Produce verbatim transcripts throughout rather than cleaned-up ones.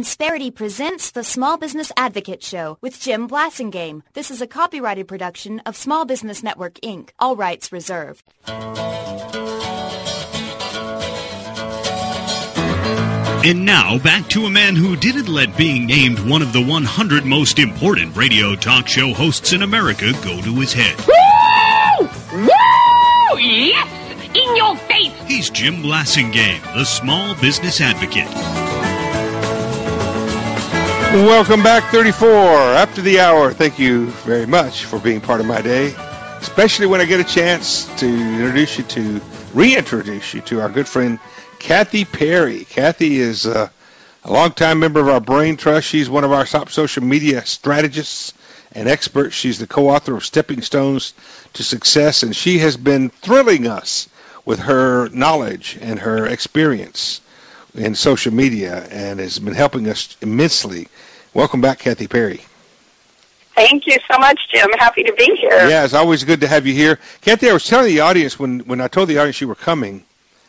Insperity presents the Small Business Advocate Show with Jim Blasingame. This is a copyrighted production of Small Business Network, Incorporated. All rights reserved. And now, back to a man who didn't let being named one of the one hundred most important radio talk show hosts in America go to his head. Woo! Woo! Yes! In your face! He's Jim Blasingame, the Small Business Advocate. Welcome back, thirty-four, after the hour. Thank you very much for being part of my day, especially when I get a chance to introduce you to, reintroduce you to our good friend, Kathy Perry. Kathy is uh, a longtime member of our Brain Trust. She's one of our top social media strategists and experts. She's the co-author of Stepping Stones to Success, and she has been thrilling us with her knowledge and her experience in social media and has been helping us immensely. Welcome back, Kathy Perry. Thank you so much, Jim. Happy to be here. Yeah, it's always good to have you here. Kathy, I was telling the audience when, when I told the audience you were coming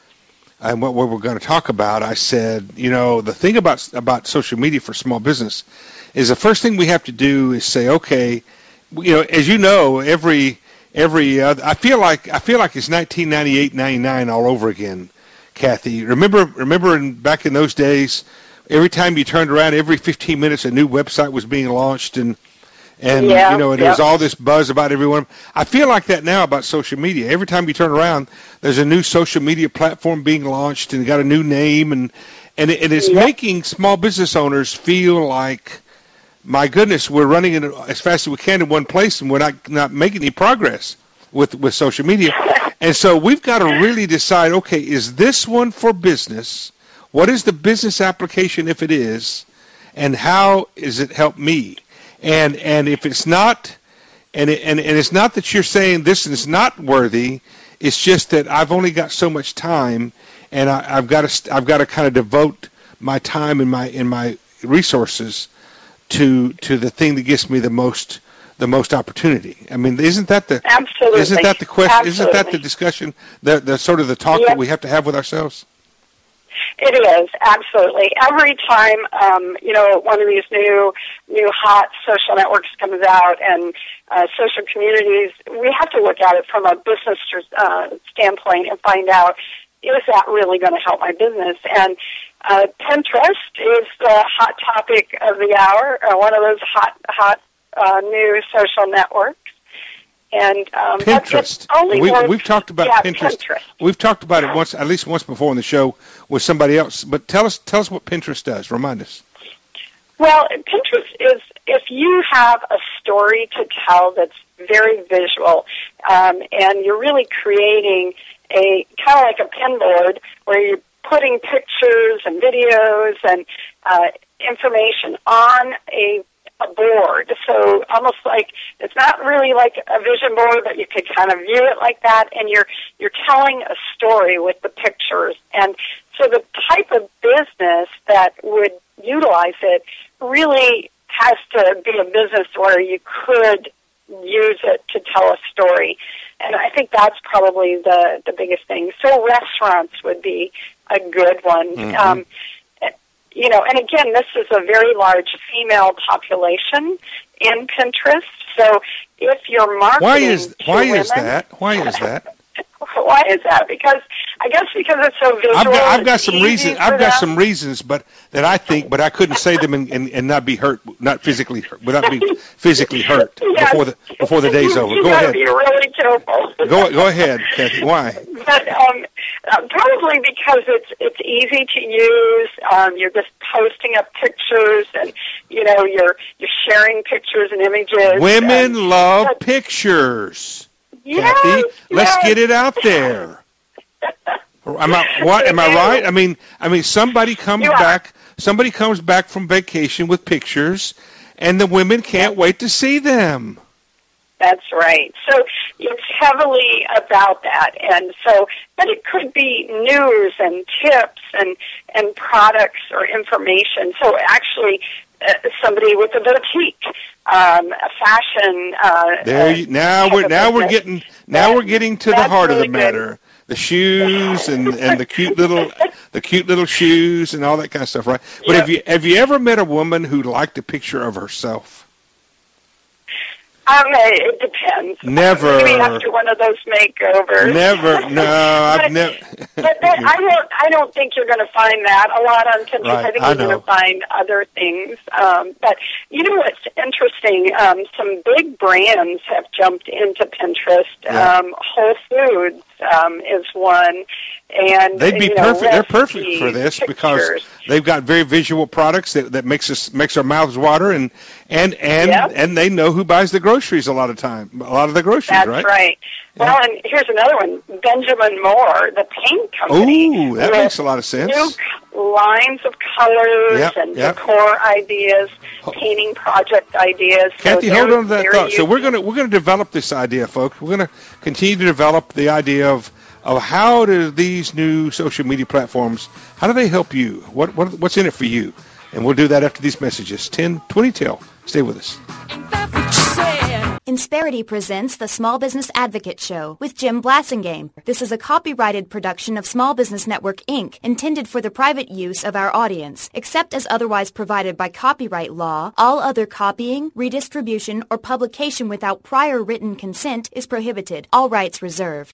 and what, what we're going to talk about, I said, you know, the thing about about social media for small business is the first thing we have to do is say, okay, you know, as you know, every every uh, I feel like I feel like it's nineteen ninety-eight, ninety-nine all over again. Kathy, remember remember in, back in those days, every time you turned around, every fifteen minutes a new website was being launched, and and yeah, you know, and yeah. there was all this buzz about everyone. I feel like that now about social media. Every time you turn around, there's a new social media platform being launched and got a new name, and and, it, and it's yeah. making small business owners feel like, my goodness, we're running in as fast as we can in one place, and we're not not making any progress with with social media. And so we've got to really decide, okay, is this one for business? What is the business application if it is? And how does it help me? And and if it's not, and it, and, and it's not that you're saying this is not worthy, it's just that I've only got so much time, and I, I've got to I've got to kind of devote my time and my and my resources to to the thing that gives me the most the most opportunity. I mean, isn't that the absolutely isn't that the question? Absolutely. Isn't that the discussion? The the sort of the talk yep. that we have to have with ourselves. It is, absolutely. Every time, um, you know, one of these new, new hot social networks comes out and uh, social communities, we have to look at it from a business uh, standpoint and find out, is that really going to help my business? And uh, Pinterest is the hot topic of the hour, uh, one of those hot, hot uh, new social networks. And um, Pinterest. Only we, works, we've talked about yeah, Pinterest. Pinterest. We've talked about it once, at least once before on the show with somebody else. But tell us, tell us what Pinterest does. Remind us. Well, Pinterest is if you have a story to tell that's very visual, um, and you're really creating a kind of like a pin board where you're putting pictures and videos and uh, information on a a board, so almost like it's not really like a vision board, but you could kind of view it like that, and you're you're telling a story with the pictures. And so the type of business that would utilize it really has to be a business where you could use it to tell a story. And I think that's probably the, the biggest thing. So restaurants would be a good one. Mm-hmm. Um, You know, and again, this is a very large female population in Pinterest. So if you're marketing why is to why women, is that? Why is that? Why is that? Because I guess because it's so visual. I've got, I've got it's some easy reasons. for I've got them. some reasons, but that I think, but I couldn't say them and, and, and not be hurt, not physically hurt, without being physically hurt Yes. before the before the day's over. You Go gotta ahead. be really careful. Go go ahead, Kathy. Why? But um, uh, probably because it's it's easy to use. Um, you're just posting up pictures, and you know you're you're sharing pictures and images. Women and, love but, pictures. yes, Kathy, let's yes. get it out there. Am I what? Am I right? I mean, I mean, somebody comes You are. back. Somebody comes back from vacation with pictures, and the women can't wait to see them. That's right. So it's heavily about that, and so, but it could be news and tips and and products or information. So actually, uh, somebody with a boutique, um, a fashion. Uh, There, you, now type we're of now we're business. getting now That- we're getting to the that's heart really of the matter. good. The shoes and, and the cute little the cute little shoes and all that kind of stuff, right? But Yep. have you have you ever met a woman who liked a picture of herself? Um, it depends. Never. Maybe after one of those makeovers. Never. No, I've But- never. But that, I don't. I don't think you're going to find that a lot on Pinterest. Right, I think I you're going know. to find other things. Um, but you know what's interesting? Um, some big brands have jumped into Pinterest. Yeah. Um, Whole Foods um, is one, and They'd be you know, perfect. They're perfect recipes, for this because pictures. they've got very visual products that, that makes us makes our mouths water, and and and Yep. and they know who buys the groceries a lot of time. A lot of the groceries, That's right? right. Yeah. Well, and here's another one: Benjamin Moore, the paint company. Ooh, that with makes a lot of sense. New c- lines of colors Yep, and yep. decor ideas, painting project ideas. So Kathy, hold they're on to that very thought. So we're useful. gonna we're gonna develop this idea, folks. We're gonna continue to develop the idea of of how do these new social media platforms, how do they help you? What what what's in it for you? And we'll do that after these messages. ten twenty till. Stay with us. Insperity presents the Small Business Advocate Show with Jim Blassingame. This is a copyrighted production of Small Business Network, Incorporated, intended for the private use of our audience. Except as otherwise provided by copyright law, all other copying, redistribution, or publication without prior written consent is prohibited. All rights reserved.